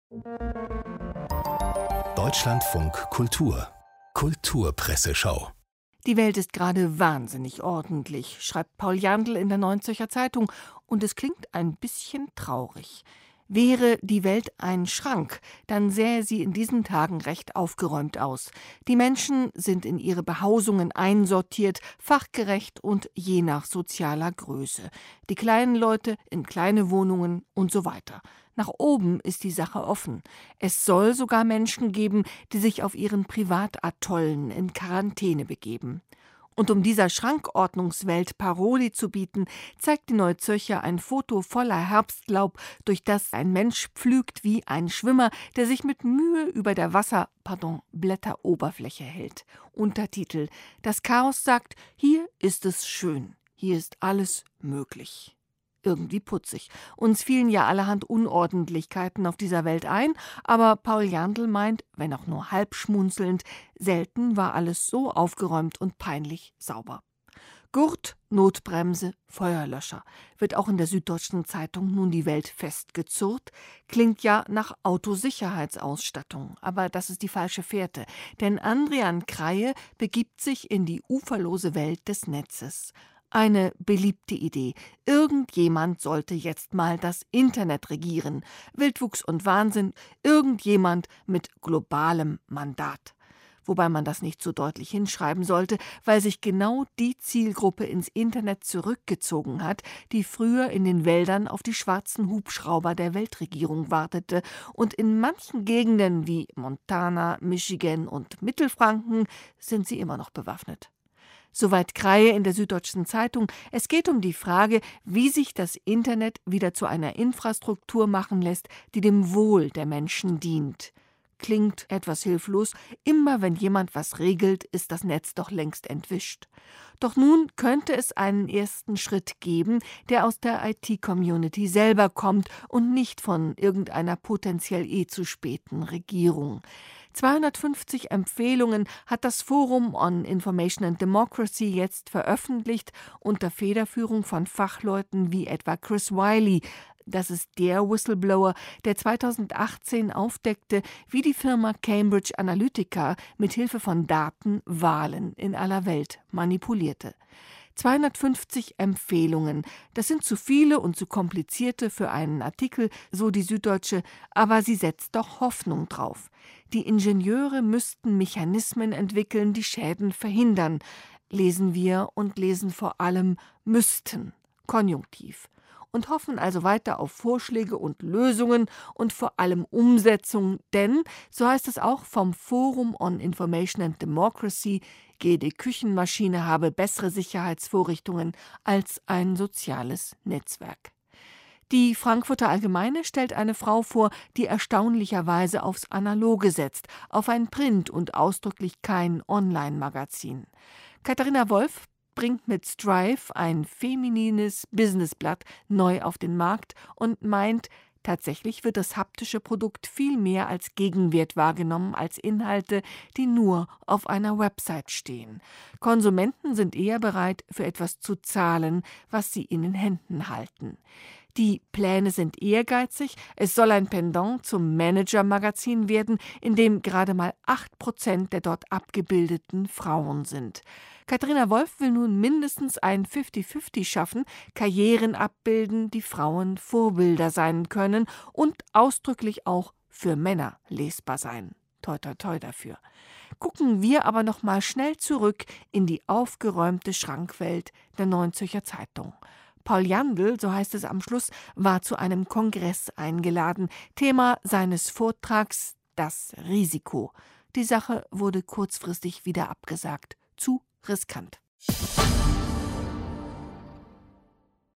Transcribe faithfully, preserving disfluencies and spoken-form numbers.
Deutschlandfunk Kultur Kulturpresseschau. Die Welt ist gerade wahnsinnig ordentlich, schreibt Paul Jandl in der Neuen Zürcher Zeitung, und es klingt ein bisschen traurig. Wäre die Welt ein Schrank, dann sähe sie in diesen Tagen recht aufgeräumt aus. Die Menschen sind in ihre Behausungen einsortiert, fachgerecht und je nach sozialer Größe. Die kleinen Leute in kleine Wohnungen und so weiter. Nach oben ist die Sache offen. Es soll sogar Menschen geben, die sich auf ihren Privatatollen in Quarantäne begeben. Und um dieser Schrankordnungswelt Paroli zu bieten, zeigt die Neue Zürcher ein Foto voller Herbstlaub, durch das ein Mensch pflügt wie ein Schwimmer, der sich mit Mühe über der Wasser, pardon, Blätteroberfläche hält. Untertitel: Das Chaos sagt, hier ist es schön, hier ist alles möglich. Irgendwie putzig. Uns fielen ja allerhand Unordentlichkeiten auf dieser Welt ein, aber Paul Jandl meint, wenn auch nur halb schmunzelnd, selten war alles so aufgeräumt und peinlich sauber. Gurt, Notbremse, Feuerlöscher. Wird auch in der Süddeutschen Zeitung nun die Welt festgezurrt? Klingt ja nach Autosicherheitsausstattung, aber das ist die falsche Fährte. Denn Andrian Kreie begibt sich in die uferlose Welt des Netzes. Eine beliebte Idee. Irgendjemand sollte jetzt mal das Internet regieren. Wildwuchs und Wahnsinn. Irgendjemand mit globalem Mandat. Wobei man das nicht so deutlich hinschreiben sollte, weil sich genau die Zielgruppe ins Internet zurückgezogen hat, die früher in den Wäldern auf die schwarzen Hubschrauber der Weltregierung wartete. Und in manchen Gegenden wie Montana, Michigan und Mittelfranken sind sie immer noch bewaffnet. Soweit Kreie in der Süddeutschen Zeitung. Es geht um die Frage, wie sich das Internet wieder zu einer Infrastruktur machen lässt, die dem Wohl der Menschen dient. Klingt etwas hilflos. Immer wenn jemand was regelt, ist das Netz doch längst entwischt. Doch nun könnte es einen ersten Schritt geben, der aus der I T-Community selber kommt und nicht von irgendeiner potenziell eh zu späten Regierung. zweihundertfünfzig Empfehlungen hat das Forum on Information and Democracy jetzt veröffentlicht, unter Federführung von Fachleuten wie etwa Chris Wylie. Das ist der Whistleblower, der zweitausendachtzehn aufdeckte, wie die Firma Cambridge Analytica mit Hilfe von Daten Wahlen in aller Welt manipulierte. zweihundertfünfzig Empfehlungen. Das sind zu viele und zu komplizierte für einen Artikel, so die Süddeutsche, aber sie setzt doch Hoffnung drauf. Die Ingenieure müssten Mechanismen entwickeln, die Schäden verhindern. Lesen wir und lesen vor allem müssten. Konjunktiv. Und hoffen also weiter auf Vorschläge und Lösungen und vor allem Umsetzung, denn, so heißt es auch vom Forum on Information and Democracy, jede Küchenmaschine habe bessere Sicherheitsvorrichtungen als ein soziales Netzwerk. Die Frankfurter Allgemeine stellt eine Frau vor, die erstaunlicherweise aufs Analoge setzt, auf ein Print und ausdrücklich kein Online-Magazin. Katharina Wolf bringt mit Strive ein feminines Businessblatt neu auf den Markt und meint, tatsächlich wird das haptische Produkt viel mehr als Gegenwert wahrgenommen als Inhalte, die nur auf einer Website stehen. Konsumenten sind eher bereit, für etwas zu zahlen, was sie in den Händen halten. Die Pläne sind ehrgeizig. Es soll ein Pendant zum Manager-Magazin werden, in dem gerade mal acht Prozent der dort abgebildeten Frauen sind. Katharina Wolf will nun mindestens ein fünfzig fünfzig schaffen, Karrieren abbilden, die Frauen Vorbilder sein können und ausdrücklich auch für Männer lesbar sein. Toi, toi, toi dafür. Gucken wir aber noch mal schnell zurück in die aufgeräumte Schrankwelt der Neuen Zürcher Zeitung. Paul Jandl, so heißt es am Schluss, war zu einem Kongress eingeladen. Thema seines Vortrags: das Risiko. Die Sache wurde kurzfristig wieder abgesagt. Zu riskant.